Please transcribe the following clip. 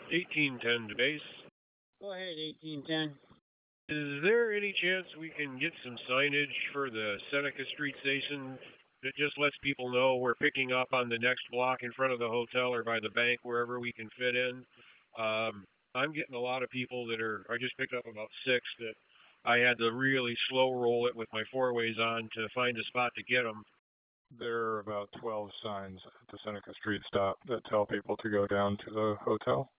1810 to base. Go ahead, 1810. Is there any chance we can get some signage for the Seneca Street station that just lets people know we're picking up on the next block in front of the hotel or by the bank, wherever we can fit in? Um, I'm getting a lot of people that are, I just picked up about six that I had to really slow roll it with my four ways on to find a spot to get them. There are about 12 signs at the Seneca Street stop that tell people to go down to the hotel.